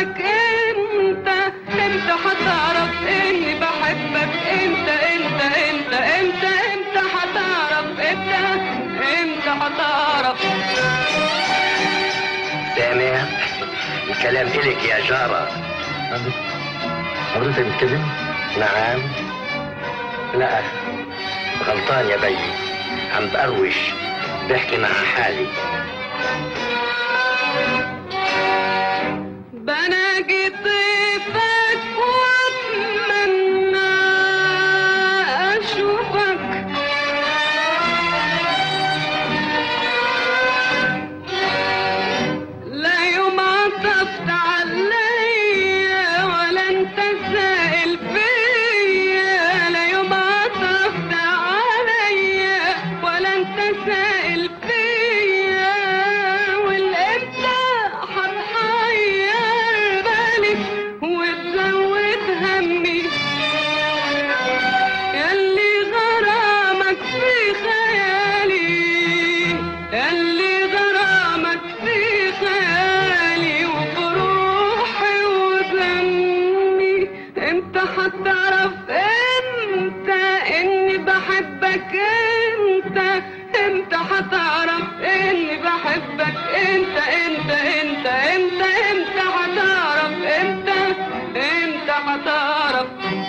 بحبك انت، امتى هتعرف اني بحبك انت انت انت انت امتى هتعرف امتى هتعرف. سامع الكلام إلك يا جارة. حضرتك بتكلم؟ نعم. لا غلطان يا بي، عم بقروش بحكي مع حالي. بناجي طيفك واتمنى اشوفك، لا يوم عطفت عليا ولا انت سائل فيا، لا يوم عطفت عليا ولا انت سائل فيا، والامتى هتحير بالي وتزود همي، ياللي غرامك في خيالي، ياللي غرامك في خيالي وبروحي ودمي. امتى هتعرف امتى اني بحبك انت، امتى هتعرف اني بحبك انت انت انت انت امتى هتعرف امتى هتعرف.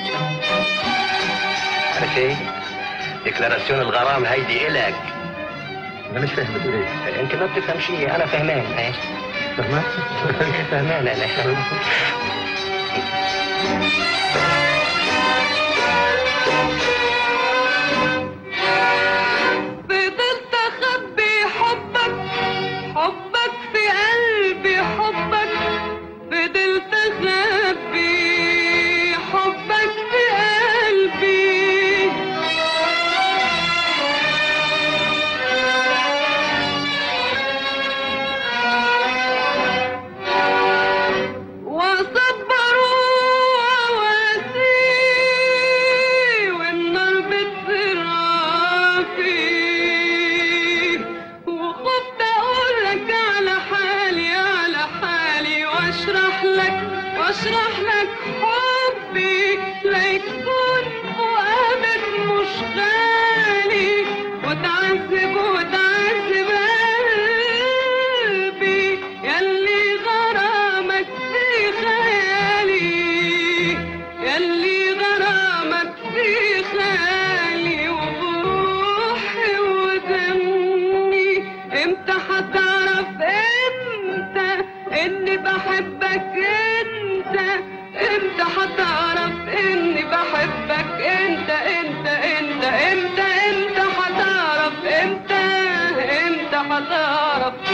عرفتي؟ ديكلاراسيون الغرام هيدي إلك. انا مش فاهم بتقول ايه. انت ما بتفهم شيء، انا فهمان. ايه فهمان؟ فهمان انا. فضلت اخبي حبك، حبك في قلبي حبك، فضلت اخبي حبك في قلبي، واصبر وواسي والنار بتصير فيه، وخفت اقولك على حالي على حالي واشرح لك حبي، لا يكون فؤادك مش غالي وتعذب قلبي، ياللي غرامك في خيالي، ياللي غرامك في خيالي وبروحي ودمي. امتى هتعرف امتى اني بحبك انت، امتى هتعرف اني بحبك انت انت انت امتى هتعرف امتى هتعرف.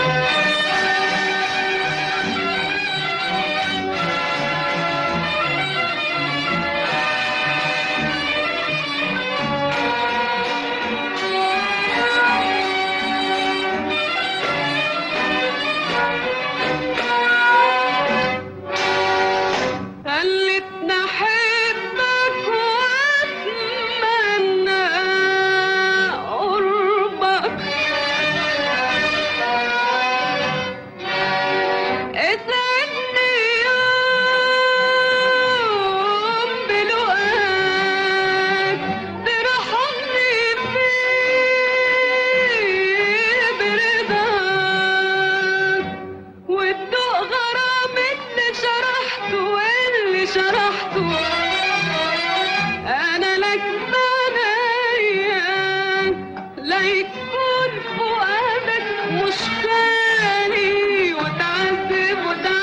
خلتني احبك واتمنى قربك، اسعدني يوم بلقاك، ترحمني فيه برضاك، وتدوق غرام اللي شرحته انا لك بنايا، لا يكون فؤادك مش خالي وتعذب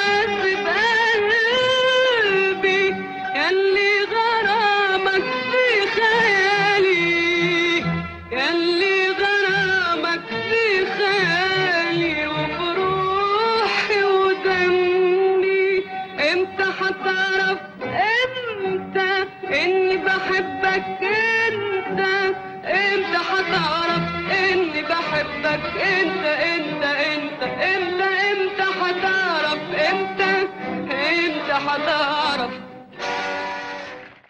قلبي، ياللي غرامك في خيالي، ياللي غرامك في خيالي وبروحي ودمي. امتى هتعرف امتى اني بحبك انت، امتى هتعرف اني بحبك انت انت انت امتى هتعرف امتى هتعرف.